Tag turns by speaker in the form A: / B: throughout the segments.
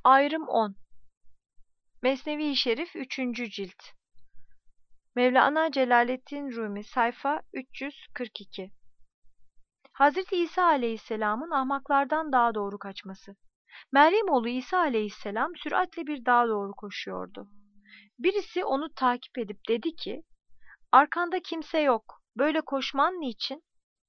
A: Ayrım 10. Mesnevi-i Şerif 3. cilt. Mevlana Celaleddin Rumi sayfa 342. Hazreti İsa aleyhisselamın ahmaklardan daha doğru kaçması. Meryem oğlu İsa aleyhisselam süratle bir dağa doğru koşuyordu. Birisi onu takip edip dedi ki, "Arkanda kimse yok, böyle koşman niçin?"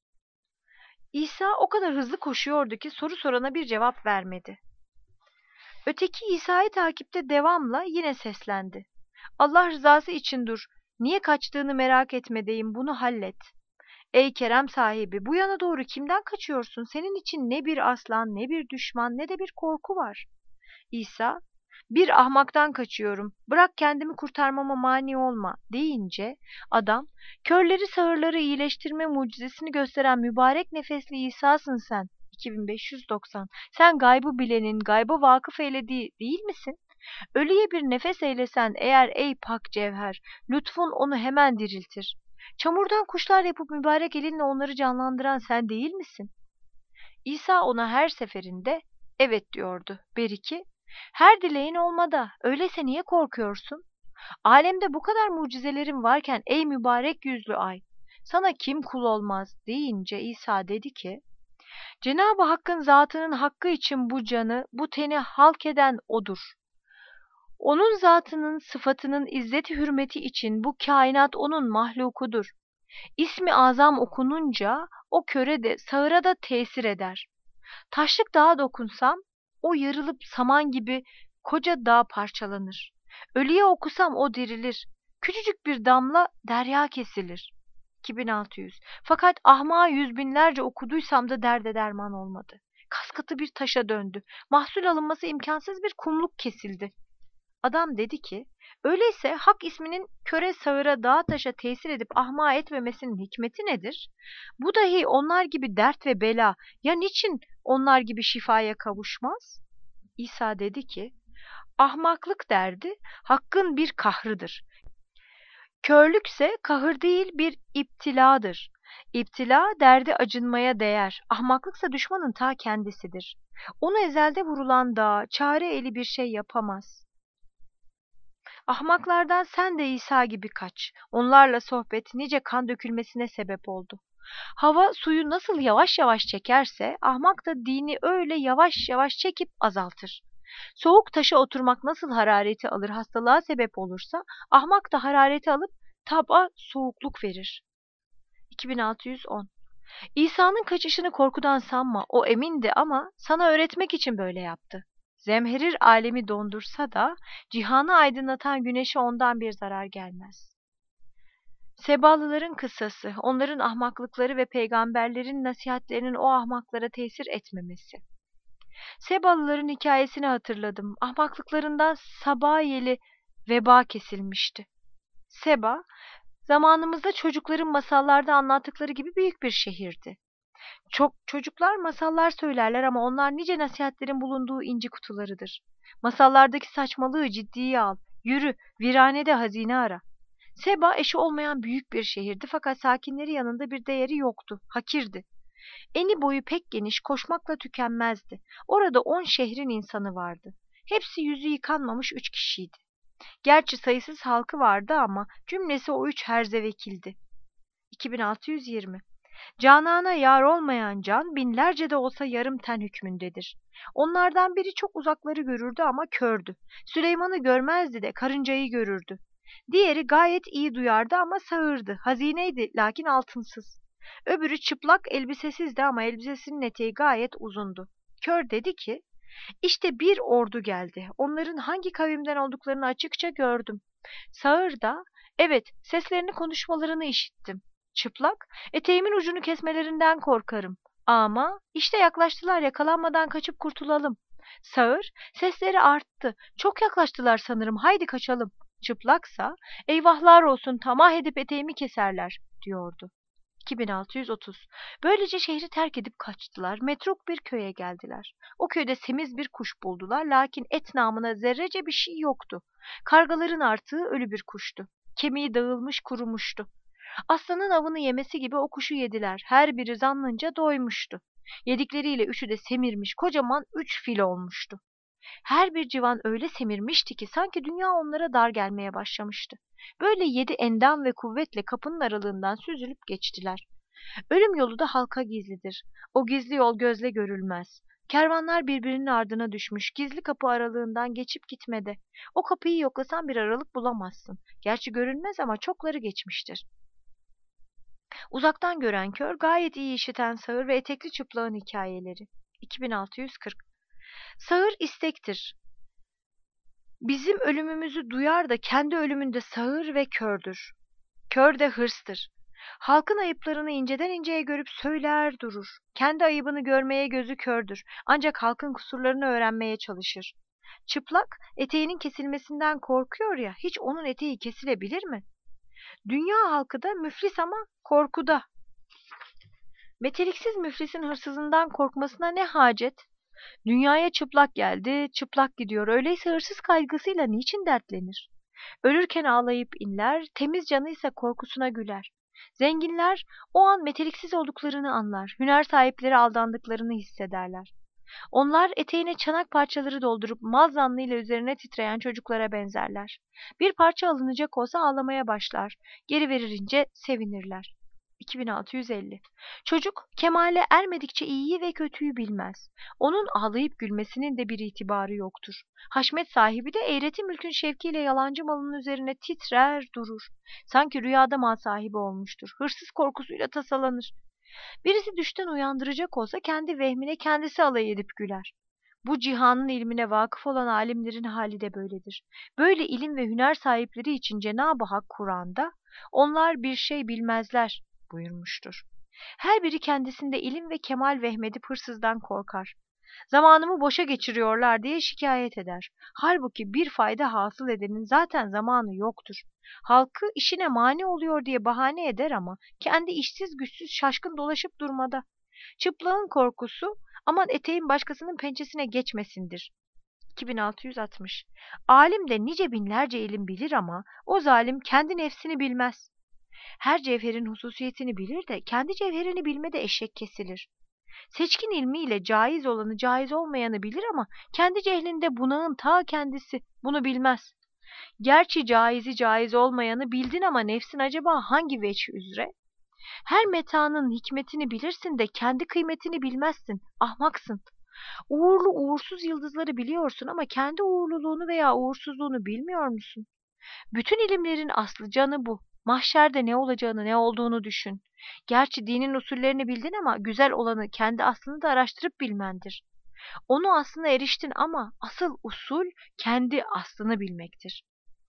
A: İsa o kadar hızlı koşuyordu ki soru sorana bir cevap vermedi. Öteki İsa'yı takipte devamla yine seslendi. "Allah rızası için dur, niye kaçtığını merak etmedeyim, bunu hallet." "Ey kerem sahibi, bu yana doğru kimden kaçıyorsun? Senin için ne bir aslan, ne bir düşman, ne de bir korku var." İsa, "Bir ahmaktan kaçıyorum, bırak kendimi kurtarmama mani olma," deyince adam, "Körleri sağırları iyileştirme mucizesini gösteren mübarek nefesli İsa'sın sen." 2590. Sen gaybı bilenin, gayba vakıf eylediği değil misin? Ölüye bir nefes eylesen eğer ey pak cevher, lütfun onu hemen diriltir. Çamurdan kuşlar yapıp mübarek elinle onları canlandıran sen değil misin? İsa ona her seferinde evet diyordu. Beriki, "Her dileğin olmada, öyleyse niye korkuyorsun? Alemde bu kadar mucizelerin varken ey mübarek yüzlü ay, sana kim kul olmaz?" deyince İsa dedi ki, "Cenab-ı Hakk'ın zatının hakkı için bu canı, bu teni halk eden O'dur. Onun zatının, sıfatının izzeti hürmeti için bu kainat O'nun mahlukudur. İsmi azam okununca o köre de sağıra da tesir eder. Taşlık dağa dokunsam o yarılıp saman gibi koca dağ parçalanır. Ölüye okusam o dirilir. Küçücük bir damla derya kesilir." 2600. Fakat ahmağa yüz binlerce okuduysam da derde derman olmadı. Kaskatı bir taşa döndü. Mahsul alınması imkansız bir kumluk kesildi. Adam dedi ki, "Öyleyse Hak isminin köre sağıra dağa taşa tesir edip ahmağa etmemesinin hikmeti nedir? Bu dahi onlar gibi dert ve bela, ya niçin onlar gibi şifaya kavuşmaz?" İsa dedi ki, "Ahmaklık derdi Hakk'ın bir kahrıdır. Körlükse kahır değil bir iptiladır. İptila derdi acınmaya değer. Ahmaklıksa düşmanın ta kendisidir. Onu ezelde vurulan dağa çare eli bir şey yapamaz. Ahmaklardan sen de İsa gibi kaç. Onlarla sohbet nice kan dökülmesine sebep oldu. Hava suyu nasıl yavaş yavaş çekerse, ahmak da dini öyle yavaş yavaş çekip azaltır. Soğuk taşa oturmak nasıl harareti alır, hastalığa sebep olursa, ahmak da harareti alıp taba soğukluk verir." 2610. İsa'nın kaçışını korkudan sanma, o emindi ama sana öğretmek için böyle yaptı. Zemherir alemi dondursa da cihanı aydınlatan güneşe ondan bir zarar gelmez. Sebalıların kıssası, onların ahmaklıkları ve peygamberlerin nasihatlerinin o ahmaklara tesir etmemesi. Sebalıların hikayesini hatırladım. Ahmaklıklarından Sabayeli veba kesilmişti. Seba, zamanımızda çocukların masallarda anlattıkları gibi büyük bir şehirdi. Çok çocuklar masallar söylerler ama onlar nice nasihatlerin bulunduğu inci kutularıdır. Masallardaki saçmalığı ciddiye al. Yürü, viranede hazine ara. Seba eşi olmayan büyük bir şehirdi fakat sakinleri yanında bir değeri yoktu. Hakirdi. Eni boyu pek geniş, koşmakla tükenmezdi. Orada 10 şehrin insanı vardı. Hepsi yüzü yıkanmamış 3 kişiydi. Gerçi sayısız halkı vardı ama cümlesi o 3 herzevekildi. 2620. Canana yar olmayan can binlerce de olsa yarım ten hükmündedir. Onlardan biri çok uzakları görürdü ama kördü. Süleyman'ı görmezdi de karıncayı görürdü. Diğeri gayet iyi duyardı ama sağırdı. Hazineydi lakin altınsız. Öbürü çıplak elbisesizdi ama elbisesinin eteği gayet uzundu. Kör dedi ki, "İşte bir ordu geldi. Onların hangi kavimden olduklarını açıkça gördüm." Sağır da, "Evet, seslerini konuşmalarını işittim." Çıplak, "Eteğimin ucunu kesmelerinden korkarım. Ama işte yaklaştılar, yakalanmadan kaçıp kurtulalım." Sağır, "Sesleri arttı. Çok yaklaştılar sanırım. Haydi kaçalım." Çıplaksa, "Eyvahlar olsun, tamah edip eteğimi keserler," diyordu. 2630. Böylece şehri terk edip kaçtılar. Metruk bir köye geldiler. O köyde semiz bir kuş buldular lakin et namına zerrece bir şey yoktu. Kargaların artığı ölü bir kuştu. Kemiği dağılmış kurumuştu. Aslanın avını yemesi gibi o kuşu yediler. Her biri zannınca doymuştu. Yedikleriyle üçü de semirmiş, kocaman 3 fil olmuştu. Her bir civan öyle semirmişti ki sanki dünya onlara dar gelmeye başlamıştı. Böyle 7 endam ve kuvvetle kapının aralığından süzülüp geçtiler. Ölüm yolu da halka gizlidir. O gizli yol gözle görülmez. Kervanlar birbirinin ardına düşmüş, gizli kapı aralığından geçip gitmede. O kapıyı yoklasan bir aralık bulamazsın. Gerçi görünmez ama çokları geçmiştir. Uzaktan gören kör, gayet iyi işiten sağır ve etekli çıplağın hikayeleri. 2640. Sağır istektir. Bizim ölümümüzü duyar da kendi ölümünde sağır ve kördür. Kör de hırstır. Halkın ayıplarını inceden inceye görüp söyler durur. Kendi ayıbını görmeye gözü kördür. Ancak halkın kusurlarını öğrenmeye çalışır. Çıplak, eteğinin kesilmesinden korkuyor ya, hiç onun eteği kesilebilir mi? Dünya halkı da müflis ama korkuda. Meteliksiz müflisin hırsızından korkmasına ne hacet? Dünyaya çıplak geldi, çıplak gidiyor. Öyleyse hırsız kaygısıyla niçin dertlenir? Ölürken ağlayıp inler, temiz canıysa korkusuna güler. Zenginler o an meteliksiz olduklarını anlar, hüner sahipleri aldandıklarını hissederler. Onlar eteğine çanak parçaları doldurup maz zannıyla üzerine titreyen çocuklara benzerler. Bir parça alınacak olsa ağlamaya başlar, geri verilince sevinirler. 2650. Çocuk kemale ermedikçe iyiyi ve kötüyü bilmez. Onun ağlayıp gülmesinin de bir itibarı yoktur. Haşmet sahibi de eğreti mülkün şevkiyle yalancı malının üzerine titrer durur. Sanki rüyada mal sahibi olmuştur. Hırsız korkusuyla tasalanır. Birisi düşten uyandıracak olsa kendi vehmine kendisi alay edip güler. Bu cihanın ilmine vakıf olan alimlerin hali de böyledir. Böyle ilim ve hüner sahipleri için Cenab-ı Hak Kur'an'da onlar bir şey bilmezler buyurmuştur. Her biri kendisinde ilim ve kemal vehmedip hırsızdan korkar. Zamanımı boşa geçiriyorlar diye şikayet eder. Halbuki bir fayda hasıl edenin zaten zamanı yoktur. Halkı işine mani oluyor diye bahane eder ama kendi işsiz güçsüz şaşkın dolaşıp durmada. Çıplağın korkusu aman eteğin başkasının pençesine geçmesindir. 2660. Alim de nice binlerce ilim bilir ama o zalim kendi nefsini bilmez. Her cevherin hususiyetini bilir de kendi cevherini bilmede eşek kesilir. Seçkin ilmiyle caiz olanı caiz olmayanı bilir ama kendi cehlinde bunağın ta kendisi bunu bilmez. Gerçi caizi caiz olmayanı bildin ama nefsin acaba hangi veçh üzere? Her metanın hikmetini bilirsin de kendi kıymetini bilmezsin, ahmaksın. Uğurlu uğursuz yıldızları biliyorsun ama kendi uğurluluğunu veya uğursuzluğunu bilmiyor musun? Bütün ilimlerin aslı canı bu. Mahşerde ne olacağını, ne olduğunu düşün. Gerçi dinin usullerini bildin ama güzel olanı kendi aslını da araştırıp bilmendir. Onu aslına eriştin ama asıl usul kendi aslını bilmektir.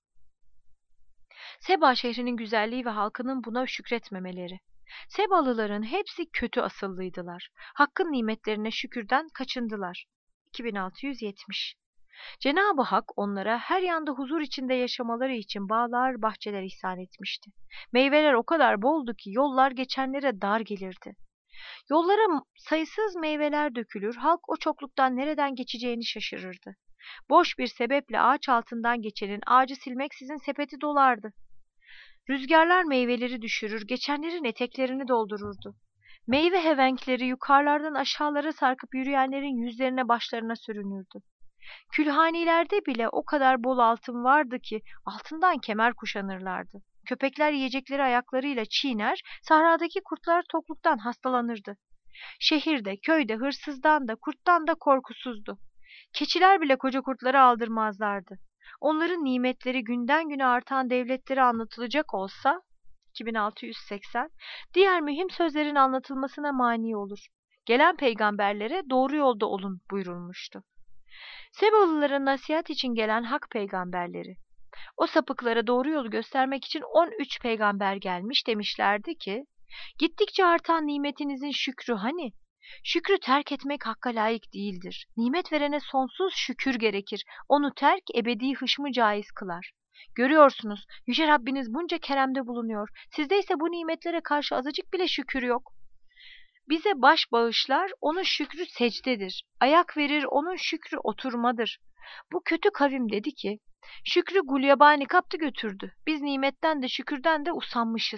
A: Seba şehrinin güzelliği ve halkının buna şükretmemeleri. Sebalıların hepsi kötü asıllıydılar. Hakkın nimetlerine şükürden kaçındılar. 2670. Cenab-ı Hak onlara her yanda huzur içinde yaşamaları için bağlar, bahçeler ihsan etmişti. Meyveler o kadar boldu ki yollar geçenlere dar gelirdi. Yollara sayısız meyveler dökülür, halk o çokluktan nereden geçeceğini şaşırırdı. Boş bir sebeple ağaç altından geçenin ağacı silmeksizin sepeti dolardı. Rüzgarlar meyveleri düşürür, geçenlerin eteklerini doldururdu. Meyve hevenkleri yukarılardan aşağılara sarkıp yürüyenlerin yüzlerine başlarına sürünürdü. Külhanilerde bile o kadar bol altın vardı ki altından kemer kuşanırlardı. Köpekler yiyecekleri ayaklarıyla çiğner, sahradaki kurtlar tokluktan hastalanırdı. Şehirde, köyde hırsızdan da kurttan da korkusuzdu. Keçiler bile koca kurtları aldırmazlardı. Onların nimetleri günden güne artan devletleri anlatılacak olsa 2680 diğer mühim sözlerin anlatılmasına mani olur. Gelen peygamberlere doğru yolda olun buyurulmuştu. Sebalılara nasihat için gelen hak peygamberleri. O sapıklara doğru yolu göstermek için 13 peygamber gelmiş demişlerdi ki, gittikçe artan nimetinizin şükrü hani? Şükrü terk etmek hakka layık değildir. Nimet verene sonsuz şükür gerekir. Onu terk ebedi hışmı caiz kılar. Görüyorsunuz, Yüce Rabbiniz bunca keremde bulunuyor. Sizde ise bu nimetlere karşı azıcık bile şükür yok. Bize baş bağışlar, onun şükrü secdedir. Ayak verir, onun şükrü oturmadır. Bu kötü kavim dedi ki, şükrü gulyabani kaptı götürdü. Biz nimetten de şükürden de usanmışız.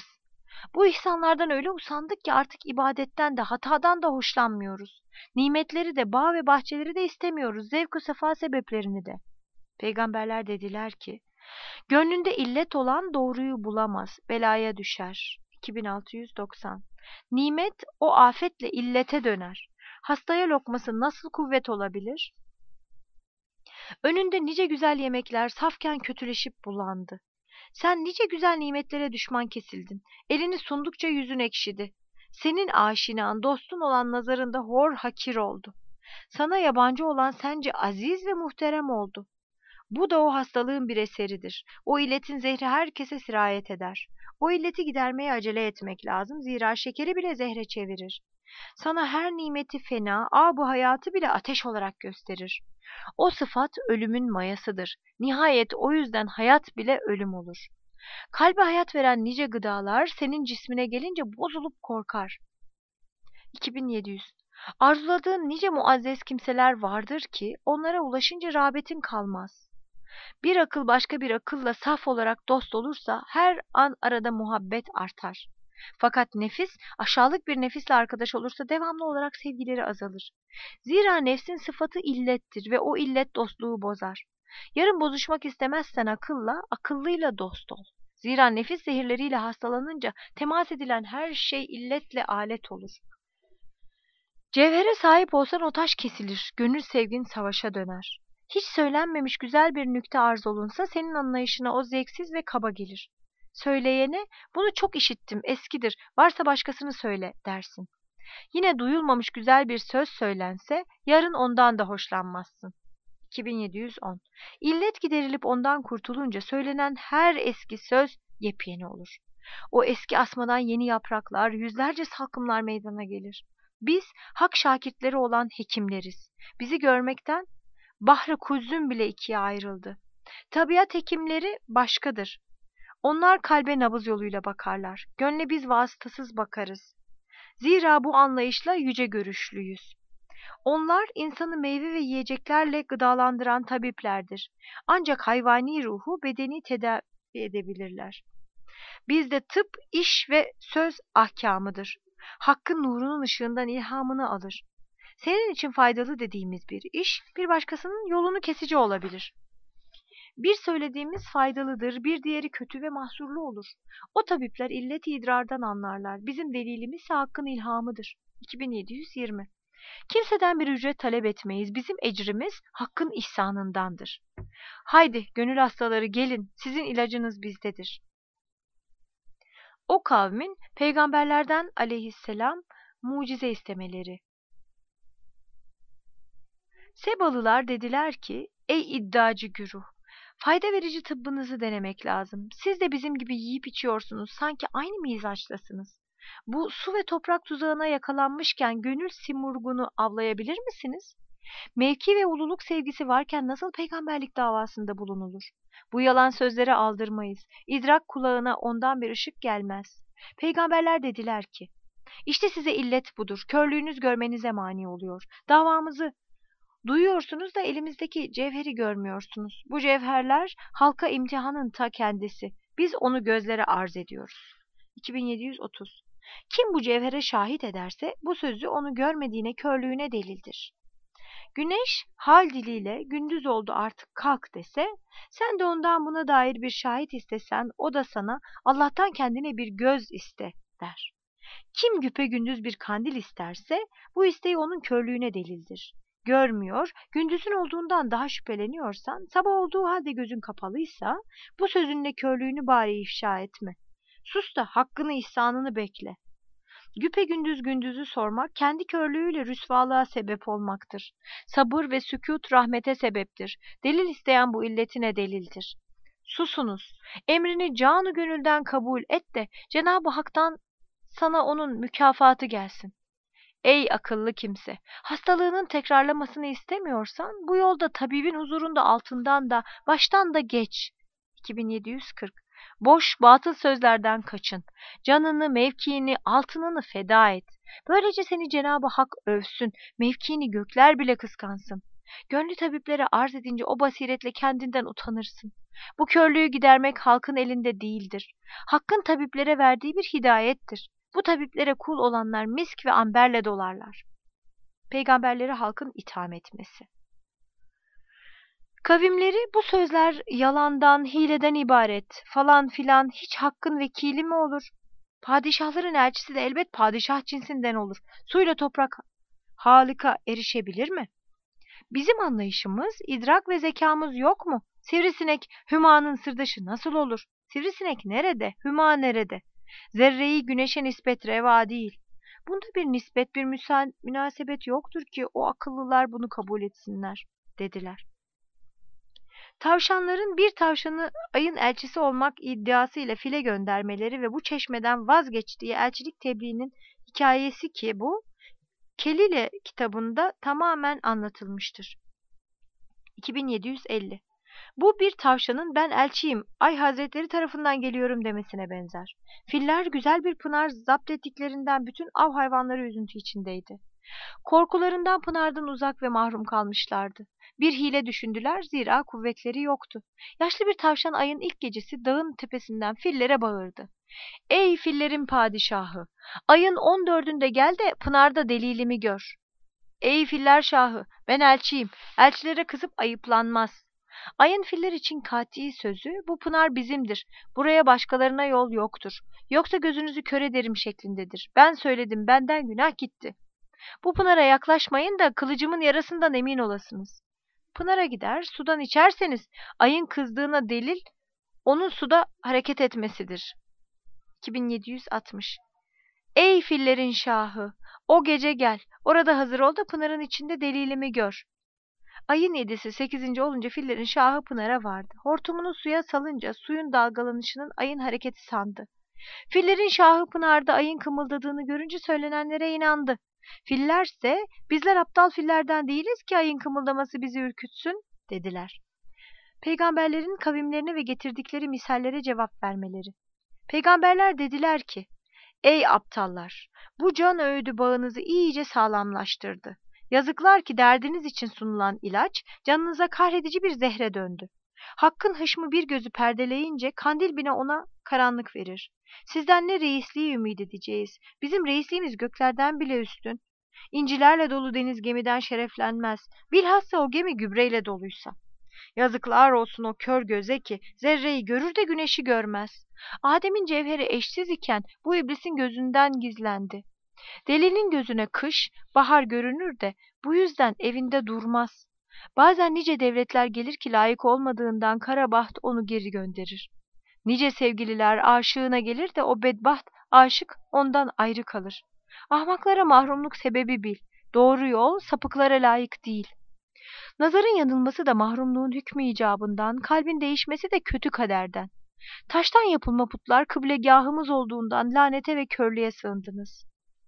A: Bu ihsanlardan öyle usandık ki artık ibadetten de hatadan da hoşlanmıyoruz. Nimetleri de bağ ve bahçeleri de istemiyoruz, zevk-ı sefa sebeplerini de. Peygamberler dediler ki, gönlünde illet olan doğruyu bulamaz, belaya düşer. 2690. Nimet o afetle illete döner. Hastaya lokması nasıl kuvvet olabilir? Önünde nice güzel yemekler safken kötüleşip bulandı. Sen nice güzel nimetlere düşman kesildin. Elini sundukça yüzün ekşidi. Senin aşinan, dostun olan nazarında hor hakir oldu. Sana yabancı olan sence aziz ve muhterem oldu. Bu da o hastalığın bir eseridir. O illetin zehri herkese sirayet eder. O illeti gidermeye acele etmek lazım. Zira şekeri bile zehre çevirir. Sana her nimeti fena, bu hayatı bile ateş olarak gösterir. O sıfat ölümün mayasıdır. Nihayet o yüzden hayat bile ölüm olur. Kalbe hayat veren nice gıdalar senin cismine gelince bozulup korkar. 2700. Arzuladığın nice muazzez kimseler vardır ki onlara ulaşınca rağbetin kalmaz. Bir akıl başka bir akılla saf olarak dost olursa her an arada muhabbet artar. Fakat nefis aşağılık bir nefisle arkadaş olursa devamlı olarak sevgileri azalır. Zira nefsin sıfatı illettir ve o illet dostluğu bozar. Yarın bozuşmak istemezsen akılla, akıllıyla dost ol. Zira nefis zehirleriyle hastalanınca temas edilen her şey illetle alet olur. Cevhere sahip olsan o taş kesilir, gönül sevgin savaşa döner. Hiç söylenmemiş güzel bir nükte arz olunsa senin anlayışına o zevksiz ve kaba gelir. Söyleyene bunu çok işittim, eskidir, varsa başkasını söyle dersin. Yine duyulmamış güzel bir söz söylense yarın ondan da hoşlanmazsın. 2710. İllet giderilip ondan kurtulunca söylenen her eski söz yepyeni olur. O eski asmadan yeni yapraklar, yüzlerce salkımlar meydana gelir. Biz hak şakirtleri olan hekimleriz. Bizi görmekten Bahri Kulzum bile ikiye ayrıldı. Tabiat hekimleri başkadır. Onlar kalbe nabız yoluyla bakarlar. Gönle biz vasıtasız bakarız. Zira bu anlayışla yüce görüşlüyüz. Onlar insanı meyve ve yiyeceklerle gıdalandıran tabiplerdir. Ancak hayvani ruhu bedeni tedavi edebilirler. Bizde tıp, iş ve söz ahkamıdır. Hakkın nurunun ışığından ilhamını alır. Senin için faydalı dediğimiz bir iş, bir başkasının yolunu kesici olabilir. Bir söylediğimiz faydalıdır, bir diğeri kötü ve mahsurlu olur. O tabipler illet-i idrardan anlarlar. Bizim delilimiz ise hakkın ilhamıdır. 2720. Kimseden bir ücret talep etmeyiz. Bizim ecrimiz hakkın ihsanındandır. Haydi gönül hastaları gelin, sizin ilacınız bizdedir. O kavmin peygamberlerden aleyhisselam mucize istemeleri. Sebalılar dediler ki, ey iddiacı güruh, fayda verici tıbbınızı denemek lazım. Siz de bizim gibi yiyip içiyorsunuz, sanki aynı mizaçtasınız. Bu su ve toprak tuzağına yakalanmışken gönül simurgunu avlayabilir misiniz? Mevki ve ululuk sevgisi varken nasıl peygamberlik davasında bulunulur? Bu yalan sözlere aldırmayız. İdrak kulağına ondan bir ışık gelmez. Peygamberler dediler ki, işte size illet budur, körlüğünüz görmenize mani oluyor. Davamızı duyuyorsunuz da elimizdeki cevheri görmüyorsunuz. Bu cevherler halka imtihanın ta kendisi. Biz onu gözlere arz ediyoruz. 2730. Kim bu cevhere şahit ederse bu sözü onu görmediğine, körlüğüne delildir. Güneş hal diliyle gündüz oldu artık kalk dese, sen de ondan buna dair bir şahit istesen, o da sana Allah'tan kendine bir göz iste der. Kim güpegündüz bir kandil isterse bu isteği onun körlüğüne delildir. Görmüyor, gündüzün olduğundan daha şüpheleniyorsan, sabah olduğu halde gözün kapalıysa, bu sözünle körlüğünü bari ifşa etme. Sus da hakkını ihsanını bekle. Güpegündüz gündüzü sormak, kendi körlüğüyle rüsvalığa sebep olmaktır. Sabır ve sükût rahmete sebeptir. Delil isteyen bu illetine delildir. Susunuz, emrini canı gönülden kabul et de Cenab-ı Hak'tan sana onun mükafatı gelsin. Ey akıllı kimse! Hastalığının tekrarlamasını istemiyorsan bu yolda tabibin huzurunda altından da baştan da geç. 2740. Boş, batıl sözlerden kaçın. Canını, mevkiini, altınını feda et. Böylece seni Cenab-ı Hak övsün, mevkiini gökler bile kıskansın. Gönlü tabiplere arz edince o basiretle kendinden utanırsın. Bu körlüğü gidermek halkın elinde değildir. Hakkın tabiplere verdiği bir hidayettir. Bu tabiplere kul olanlar misk ve amberle dolarlar. Peygamberleri halkın itham etmesi. Kavimleri bu sözler yalandan, hileden ibaret, falan filan, hiç hakkın vekili mi olur? Padişahların elçisi de elbet padişah cinsinden olur. Suyla toprak Halika erişebilir mi? Bizim anlayışımız, idrak ve zekamız yok mu? Sivrisinek, hümanın sırdaşı nasıl olur? Sivrisinek nerede, hüma nerede? Zerreyi güneşe nispet reva değil. Bunda bir nispet, bir münasebet yoktur ki o akıllılar bunu kabul etsinler, dediler. Tavşanların bir tavşanı ayın elçisi olmak iddiasıyla file göndermeleri ve bu çeşmeden vazgeçtiği elçilik tebliğinin hikayesi ki bu, Kelile kitabında tamamen anlatılmıştır. 2750. Bu bir tavşanın ben elçiyim, ay hazretleri tarafından geliyorum demesine benzer. Filler güzel bir pınar zapt ettiklerinden bütün av hayvanları üzüntü içindeydi. Korkularından pınardan uzak ve mahrum kalmışlardı. Bir hile düşündüler, zira kuvvetleri yoktu. Yaşlı bir tavşan ayın ilk gecesi dağın tepesinden fillere bağırdı. Ey fillerin padişahı! Ayın 14'ünde gel de pınarda delilimi gör. Ey filler şahı! Ben elçiyim. Elçilere kızıp ayıplanmaz. Ayın filler için kati sözü, bu pınar bizimdir. Buraya başkalarına yol yoktur. Yoksa gözünüzü kör ederim şeklindedir. Ben söyledim, benden günah gitti. Bu pınara yaklaşmayın da kılıcımın yarasından emin olasınız. Pınara gider, sudan içerseniz ayın kızdığına delil onun suda hareket etmesidir. 2760. Ey fillerin şahı! O gece gel, orada hazır ol da pınarın içinde delilimi gör. Ayın 7'si 8. olunca fillerin şahı pınara vardı. Hortumunu suya salınca suyun dalgalanışının ayın hareketi sandı. Fillerin şahı pınarda ayın kımıldadığını görünce söylenenlere inandı. Fillerse bizler aptal fillerden değiliz ki ayın kımıldaması bizi ürkütsün dediler. Peygamberlerin kavimlerine ve getirdikleri misallere cevap vermeleri. Peygamberler dediler ki, ey aptallar! Bu can öğüdü bağınızı iyice sağlamlaştırdı. Yazıklar ki derdiniz için sunulan ilaç canınıza kahredici bir zehre döndü. Hakkın hışmı bir gözü perdeleyince kandil bile ona karanlık verir. Sizden ne reisliği ümit edeceğiz? Bizim reisliğimiz göklerden bile üstün. İncilerle dolu deniz gemiden şereflenmez. Bilhassa o gemi gübreyle doluysa. Yazıklar olsun o kör göze ki zerreyi görür de güneşi görmez. Adem'in cevheri eşsiz iken bu iblisin gözünden gizlendi. Delinin gözüne kış, bahar görünür de bu yüzden evinde durmaz. Bazen nice devletler gelir ki layık olmadığından kara baht onu geri gönderir. Nice sevgililer aşığına gelir de o bedbaht aşık ondan ayrı kalır. Ahmaklara mahrumluk sebebi bil. Doğru yol sapıklara layık değil. Nazarın yanılması da mahrumluğun hükmü icabından, kalbin değişmesi de kötü kaderden. Taştan yapılma putlar kıblegahımız olduğundan lanete ve körlüğe sığındınız.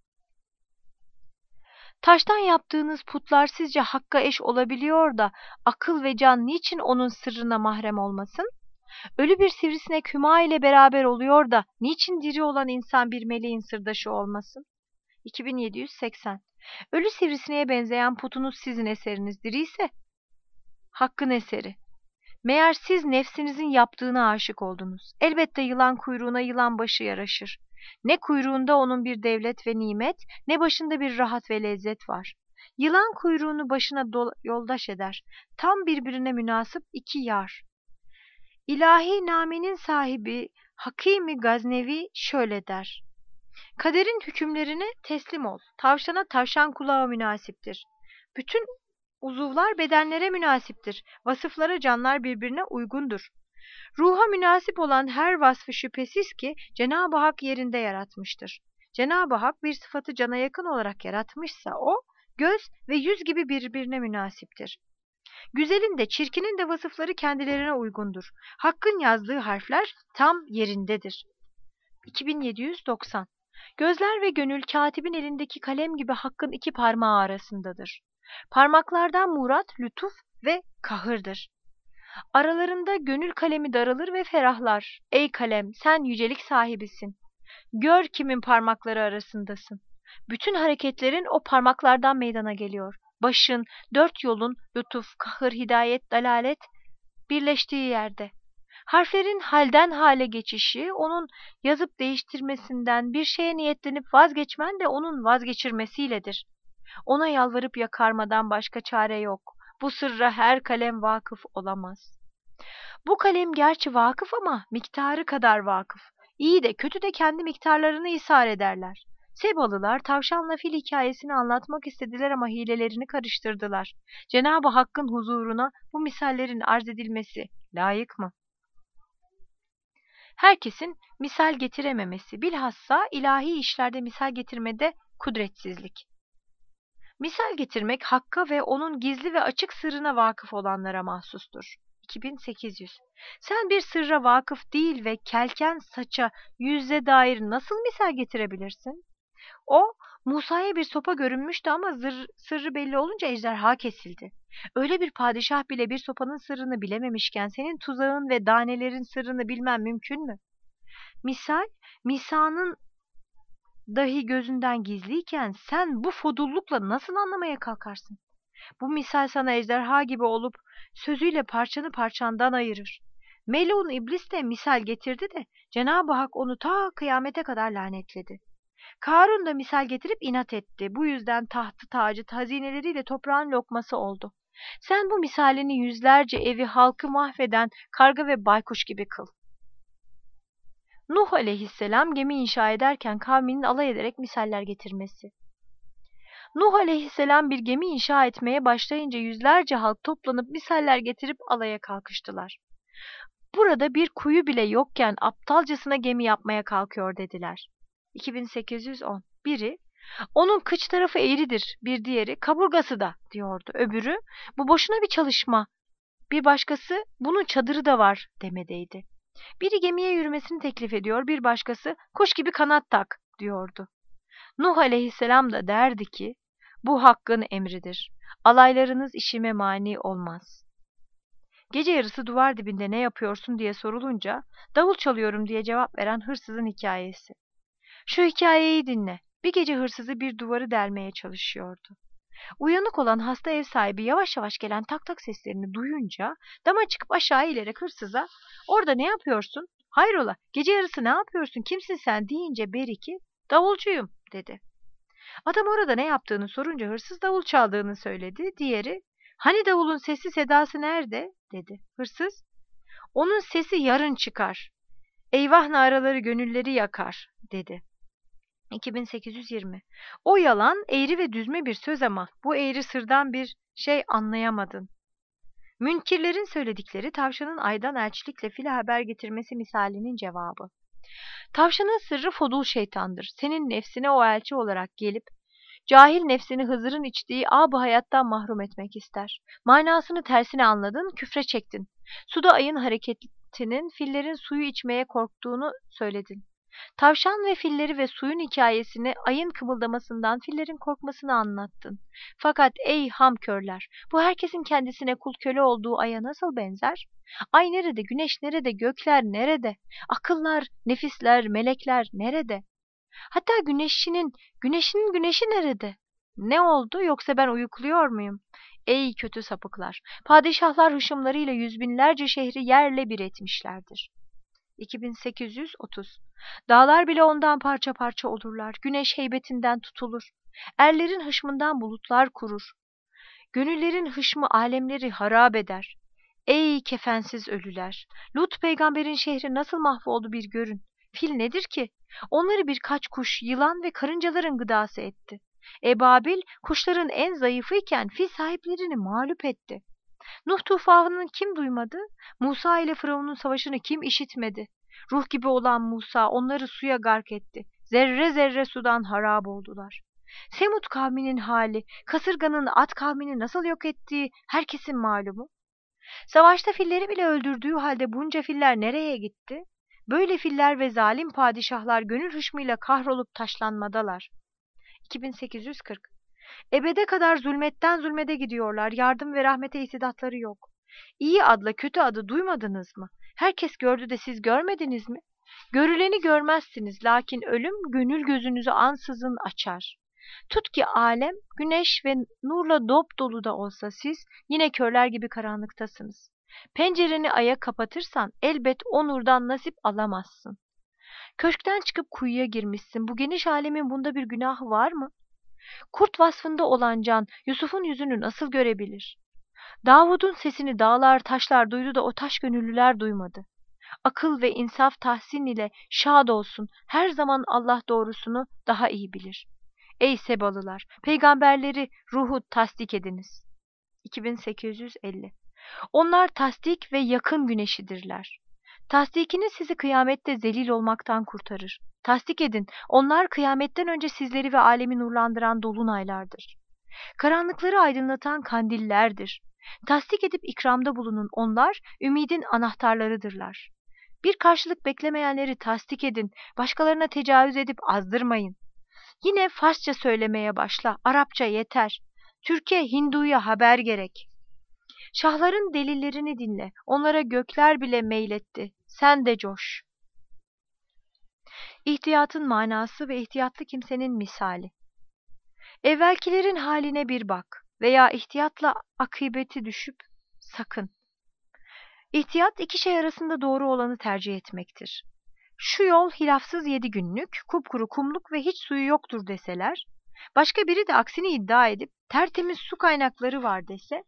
A: Taştan yaptığınız putlar sizce hakka eş olabiliyor da akıl ve can niçin onun sırrına mahrem olmasın? Ölü bir sivrisinek hüma ile beraber oluyor da niçin diri olan insan bir meleğin sırdaşı olmasın? 2780. Ölü sivrisineğe benzeyen putunuz sizin eserinizdir ise hakkın eseri. Meğer siz nefsinizin yaptığına aşık oldunuz. Elbette yılan kuyruğuna yılan başı yaraşır. Ne kuyruğunda onun bir devlet ve nimet, ne başında bir rahat ve lezzet var. Yılan kuyruğunu başına yoldaş eder. Tam birbirine münasip iki yar. İlahi namenin sahibi Hakimi Gaznevi şöyle der. Kaderin hükümlerine teslim ol. Tavşana tavşan kulağı münasiptir. Bütün uzuvlar bedenlere münasiptir. Vasıflara canlar birbirine uygundur. Ruha münasip olan her vasfı şüphesiz ki Cenab-ı Hak yerinde yaratmıştır. Cenab-ı Hak bir sıfatı cana yakın olarak yaratmışsa o, göz ve yüz gibi birbirine münasiptir. Güzelin de çirkinin de vasıfları kendilerine uygundur. Hakkın yazdığı harfler tam yerindedir. 2790. Gözler ve gönül katibin elindeki kalem gibi hakkın iki parmağı arasındadır. Parmaklardan murat lütuf ve kahırdır. Aralarında gönül kalemi daralır ve ferahlar. Ey kalem, sen yücelik sahibisin. Gör kimin parmakları arasındasın. Bütün hareketlerin o parmaklardan meydana geliyor. başın, dört yolun, lütuf, kahır, hidayet, dalalet birleştiği yerde. Harflerin halden hale geçişi, onun yazıp değiştirmesinden, bir şeye niyetlenip vazgeçmen de onun vazgeçirmesiyledir. Ona yalvarıp yakarmadan başka çare yok. Bu sırra her kalem vakıf olamaz. Bu kalem gerçi vakıf ama miktarı kadar vakıf. İyi de kötü de kendi miktarlarını ishar ederler. Sebalılar tavşanla fil hikayesini anlatmak istediler ama hilelerini karıştırdılar. Cenab-ı Hakk'ın huzuruna bu misallerin arz edilmesi layık mı? Herkesin misal getirememesi, bilhassa ilahi işlerde misal getirmede kudretsizlik. Misal getirmek Hakk'a ve onun gizli ve açık sırrına vakıf olanlara mahsustur. 2800. Sen bir sırra vakıf değil ve kelken saça, yüze dair nasıl misal getirebilirsin? O, Musa'ya bir sopa görünmüştü ama sırrı belli olunca ejderha kesildi. Öyle bir padişah bile bir sopanın sırrını bilememişken senin tuzağın ve danelerin sırrını bilmem mümkün mü? Misal, misanın dahi gözünden gizliyken sen bu fodullukla nasıl anlamaya kalkarsın? Bu misal sana ejderha gibi olup sözüyle parçanı parçandan ayırır. Melun iblis de misal getirdi de Cenab-ı Hak onu ta kıyamete kadar lanetledi. Karun da misal getirip inat etti. Bu yüzden tahtı tacı hazineleriyle toprağın lokması oldu. Sen bu misalini yüzlerce evi halkı mahveden karga ve baykuş gibi kıl. Nuh aleyhisselam gemi inşa ederken kavminin alay ederek misaller getirmesi. Nuh aleyhisselam bir gemi inşa etmeye başlayınca yüzlerce halk toplanıp misaller getirip alaya kalkıştılar. Burada bir kuyu bile yokken aptalcasına gemi yapmaya kalkıyor dediler. 2810. Biri, onun kıç tarafı eğridir, bir diğeri kaburgası da diyordu. Öbürü, bu boşuna bir çalışma. Bir başkası, bunun çadırı da var demedeydi. Biri gemiye yürümesini teklif ediyor, bir başkası kuş gibi kanat tak diyordu. Nuh aleyhisselam da derdi ki, bu Hakk'ın emridir. Alaylarınız işime mani olmaz. Gece yarısı duvar dibinde ne yapıyorsun diye sorulunca, davul çalıyorum diye cevap veren hırsızın hikayesi. Şu hikayeyi dinle. Bir gece hırsızı bir duvarı delmeye çalışıyordu. Uyanık olan hasta ev sahibi yavaş yavaş gelen tak tak seslerini duyunca dama çıkıp aşağı inerek hırsıza "Orada ne yapıyorsun? Hayrola, gece yarısı ne yapıyorsun? Kimsin sen?" deyince beriki "Davulcuyum" dedi. Adam orada ne yaptığını sorunca hırsız davul çaldığını söyledi. Diğeri "Hani davulun sesi sedası nerede?" dedi. Hırsız "Onun sesi yarın çıkar. Eyvah naraları gönülleri yakar" dedi. 2820. O yalan eğri ve düzme bir söz ama bu eğri sırdan bir şey anlayamadın. Münkirlerin söyledikleri tavşanın aydan elçilikle file haber getirmesi misalinin cevabı. Tavşanın sırrı fodul şeytandır. Senin nefsine o elçi olarak gelip cahil nefsini Hızır'ın içtiği ab-ı hayattan mahrum etmek ister. Manasını tersine anladın, küfre çektin. Suda ayın hareketinin fillerin suyu içmeye korktuğunu söyledin. Tavşan ve filleri ve suyun hikayesini ayın kımıldamasından fillerin korkmasını anlattın. Fakat ey hamkörler, bu herkesin kendisine kul köle olduğu aya nasıl benzer? Ay nerede, güneş nerede, gökler nerede? Akıllar, nefisler, melekler nerede? Hatta güneşin güneşi nerede? Ne oldu, yoksa ben uyukluyor muyum? Ey kötü sapıklar! Padişahlar hışımlarıyla yüz binlerce şehri yerle bir etmişlerdir. 2830. Dağlar bile ondan parça parça olurlar. Güneş heybetinden tutulur. Erlerin hışmından bulutlar kurur. Gönüllerin hışmı alemleri harap eder. Ey kefensiz ölüler! Lut peygamberin şehri nasıl mahvoldu bir görün. Fil nedir ki? Onları birkaç kuş, yılan ve karıncaların gıdası etti. Ebabil kuşların en zayıfıyken fil sahiplerini mağlup etti. Nuh tufanını kim duymadı? Musa ile Firavun'un savaşını kim işitmedi? Ruh gibi olan Musa onları suya gark etti. Zerre zerre sudan harap oldular. Semud kavminin hali, kasırganın Ad kavmini nasıl yok ettiği herkesin malumu. Savaşta filleri bile öldürdüğü halde bunca filler nereye gitti? Böyle filler ve zalim padişahlar gönül hışmıyla kahrolup taşlanmadalar. 2840. Ebede kadar zulmetten zulmede gidiyorlar. Yardım ve rahmete istidatları yok. İyi adla kötü adı duymadınız mı? Herkes gördü de siz görmediniz mi? Görüleni görmezsiniz. Lakin ölüm gönül gözünüzü ansızın açar. Tut ki alem, güneş ve nurla dop dolu da olsa siz yine körler gibi karanlıktasınız. Pencereni aya kapatırsan elbet o nurdan nasip alamazsın. Köşkten çıkıp kuyuya girmişsin. Bu geniş alemin bunda bir günahı var mı? Kurt vasfında olan can Yusuf'un yüzünü nasıl görebilir? Davud'un sesini dağlar taşlar duydu da o taş gönüllüler duymadı. Akıl ve insaf tahsin ile şad olsun. Her zaman Allah doğrusunu daha iyi bilir. Ey Sebalılar, peygamberleri ruhu tasdik ediniz. 2850. Onlar tasdik ve yakın güneşidirler. Tasdikiniz sizi kıyamette zelil olmaktan kurtarır. Tasdik edin, onlar kıyametten önce sizleri ve alemi nurlandıran dolunaylardır. Karanlıkları aydınlatan kandillerdir. Tasdik edip ikramda bulunun, onlar ümidin anahtarlarıdırlar. Bir karşılık beklemeyenleri tasdik edin, başkalarına tecavüz edip azdırmayın. Yine Farsça söylemeye başla, Arapça yeter. Türkiye, Hindu'ya haber gerek. Şahların delillerini dinle, onlara gökler bile meyletti. Sen de coş. İhtiyatın manası ve ihtiyatlı kimsenin misali. Evvelkilerin haline bir bak veya ihtiyatla akıbeti düşüp sakın. İhtiyat iki şey arasında doğru olanı tercih etmektir. Şu yol hilafsız 7 günlük, kupkuru kumluk ve hiç suyu yoktur deseler, başka biri de aksini iddia edip tertemiz su kaynakları var dese,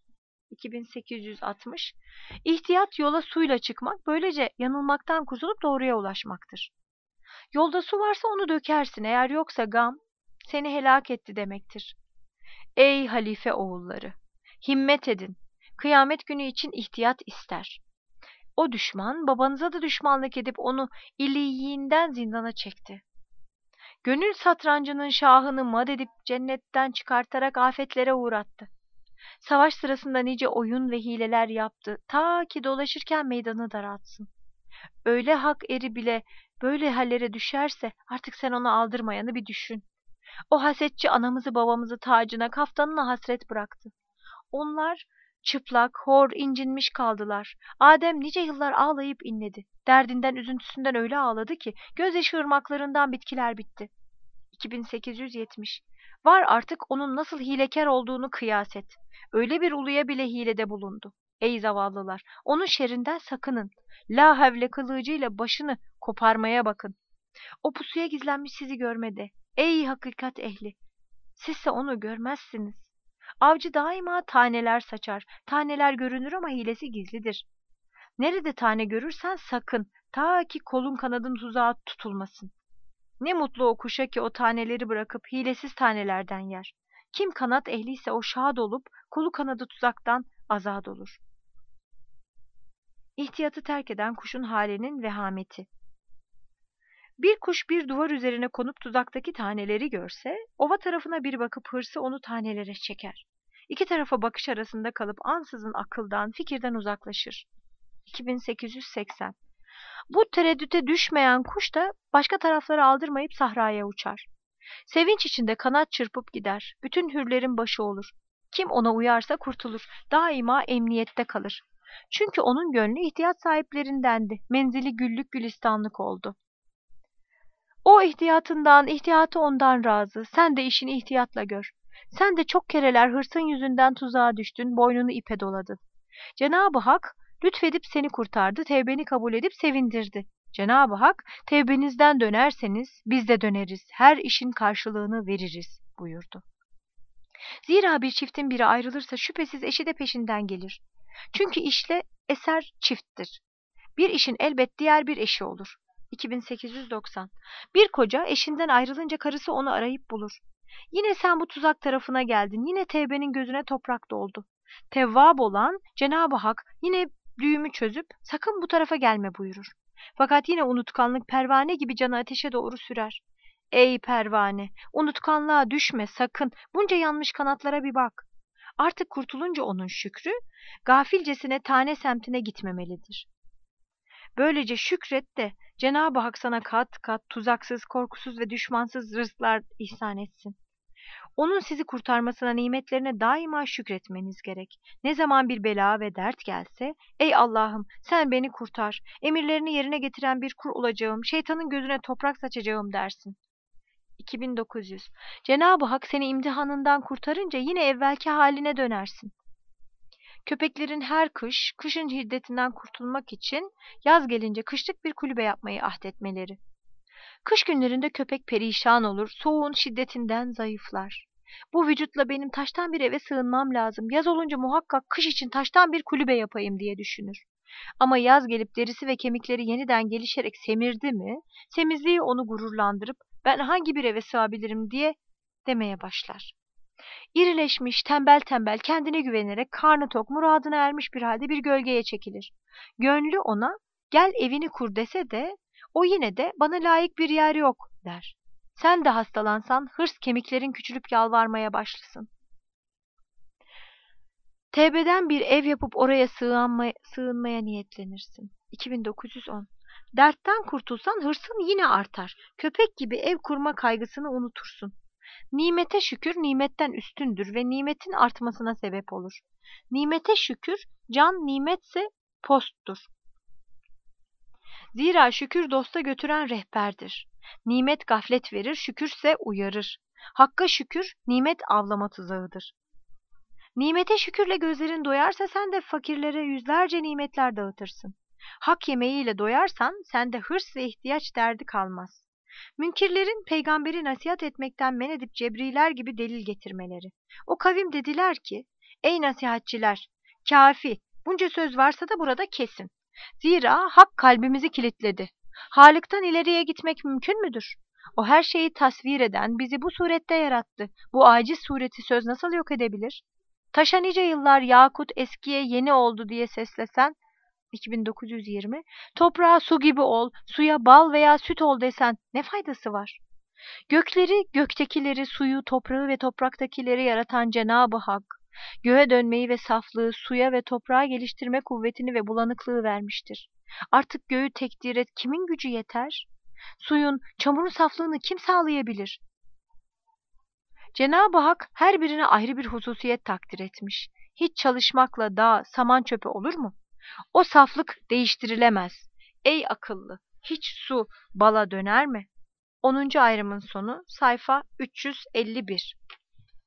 A: 2860, ihtiyat yola suyla çıkmak, böylece yanılmaktan kurtulup doğruya ulaşmaktır. Yolda su varsa onu dökersin, eğer yoksa gam seni helak etti demektir. Ey halife oğulları! Himmet edin, kıyamet günü için ihtiyat ister. O düşman babanıza da düşmanlık edip onu iliğinden zindana çekti. Gönül satrancının şahını mad edip cennetten çıkartarak afetlere uğrattı. Savaş sırasında nice oyun ve hileler yaptı, ta ki dolaşırken meydanı daraltsın. Öyle hak eri bile böyle hallere düşerse artık sen ona aldırmayanı bir düşün. O hasetçi anamızı babamızı tacına, kaftanına hasret bıraktı. Onlar çıplak, hor, incinmiş kaldılar. Adem nice yıllar ağlayıp inledi. Derdinden, üzüntüsünden öyle ağladı ki gözyaşı ırmaklarından bitkiler bitti. 2870. Var artık onun nasıl hilekar olduğunu kıyas et. Öyle bir uluya bile hilede bulundu. Ey zavallılar, onun şerrinden sakının. La havle kılıcıyla başını koparmaya bakın. O pusuya gizlenmiş sizi görmedi. Ey hakikat ehli, sizse onu görmezsiniz. Avcı daima taneler saçar. Taneler görünür ama hilesi gizlidir. Nerede tane görürsen sakın, ta ki kolun kanadın tuzağa tutulmasın. Ne mutlu o kuşa ki o taneleri bırakıp hilesiz tanelerden yer. Kim kanat ehliyse o şad olup kolu kanadı tuzaktan azad olur. İhtiyatı terk eden kuşun halinin vehameti. Bir kuş bir duvar üzerine konup tuzaktaki taneleri görse, ova tarafına bir bakıp hırsı onu tanelere çeker. İki tarafa bakış arasında kalıp ansızın akıldan, fikirden uzaklaşır. 2880. Bu tereddüte düşmeyen kuş da başka tarafları aldırmayıp sahraya uçar. Sevinç içinde kanat çırpıp gider. Bütün hürlerin başı olur. Kim ona uyarsa kurtulur. Daima emniyette kalır. Çünkü onun gönlü ihtiyat sahiplerindendi. Menzili güllük gülistanlık oldu. O ihtiyatından, ihtiyatı ondan razı. Sen de işini ihtiyatla gör. Sen de çok kereler hırsın yüzünden tuzağa düştün, boynunu ipe doladın. Cenab-ı Hak lütfedip seni kurtardı, tevbeni kabul edip sevindirdi. Cenab-ı Hak, tevbenizden dönerseniz biz de döneriz, her işin karşılığını veririz buyurdu. Zira bir çiftin biri ayrılırsa şüphesiz eşi de peşinden gelir. Çünkü işle eser çifttir. Bir işin elbet diğer bir eşi olur. 2890. Bir koca eşinden ayrılınca karısı onu arayıp bulur. Yine sen bu tuzak tarafına geldin, yine tevbenin gözüne toprak doldu. Tevvab olan Cenab-ı Hak yine düğümü çözüp sakın bu tarafa gelme buyurur. Fakat yine unutkanlık pervane gibi canı ateşe doğru sürer. Ey pervane, unutkanlığa düşme sakın, bunca yanmış kanatlara bir bak. Artık kurtulunca onun şükrü, gafilcesine tane semtine gitmemelidir. Böylece şükret de Cenab-ı Hak sana kat kat tuzaksız, korkusuz ve düşmansız rızıklar ihsan etsin. Onun sizi kurtarmasına, nimetlerine daima şükretmeniz gerek. Ne zaman bir bela ve dert gelse, ey Allah'ım sen beni kurtar, emirlerini yerine getiren bir kul olacağım, şeytanın gözüne toprak saçacağım dersin. 2900. Cenab-ı Hak seni imtihanından kurtarınca yine evvelki haline dönersin. Köpeklerin her kış, kışın şiddetinden kurtulmak için yaz gelince kışlık bir kulübe yapmayı ahdetmeleri. Kış günlerinde köpek perişan olur, soğuğun şiddetinden zayıflar. Bu vücutla benim taştan bir eve sığınmam lazım. Yaz olunca muhakkak kış için taştan bir kulübe yapayım diye düşünür. Ama yaz gelip derisi ve kemikleri yeniden gelişerek semirdi mi, semizliği onu gururlandırıp ben hangi bir eve sığabilirim diye demeye başlar. İrileşmiş, tembel tembel, kendine güvenerek, karnı tok, muradına ermiş bir halde bir gölgeye çekilir. Gönlü ona, gel evini kur dese de, o yine de bana layık bir yer yok der. Sen de hastalansan, hırs kemiklerin küçülüp yalvarmaya başlasın. Tevbeden bir ev yapıp oraya sığınmaya niyetlenirsin. 2910. Dertten kurtulsan hırsın yine artar. Köpek gibi ev kurma kaygısını unutursun. Nimete şükür nimetten üstündür ve nimetin artmasına sebep olur. Nimete şükür, can nimetse posttur. Zira şükür dosta götüren rehberdir. Nimet gaflet verir, şükürse uyarır. Hakka şükür, nimet avlama tuzağıdır. Nimete şükürle gözlerin doyarsa sen de fakirlere yüzlerce nimetler dağıtırsın. Hak yemeğiyle doyarsan sende hırs ve ihtiyaç derdi kalmaz. Münkirlerin peygamberi nasihat etmekten men edip cebriler gibi delil getirmeleri. O kavim dediler ki, ey nasihatçiler, kafi, bunca söz varsa da burada kesin. Zira hak kalbimizi kilitledi. Halık'tan ileriye gitmek mümkün müdür? O her şeyi tasvir eden bizi bu surette yarattı. Bu aciz sureti söz nasıl yok edebilir? Taşa nice yıllar yakut eskiye yeni oldu diye seslesen, 2920, toprağa su gibi ol, suya bal veya süt ol desen ne faydası var? Gökleri, göktekileri, suyu, toprağı ve topraktakileri yaratan Cenab-ı Hak, göğe dönmeyi ve saflığı, suya ve toprağa geliştirme kuvvetini ve bulanıklığı vermiştir. Artık göğü tekdir et, kimin gücü yeter? Suyun, çamurun saflığını kim sağlayabilir? Cenab-ı Hak her birine ayrı bir hususiyet takdir etmiş. Hiç çalışmakla dağ, saman çöpü olur mu? O saflık değiştirilemez. Ey akıllı, hiç su bala döner mi? 10. ayrımın sonu sayfa 351.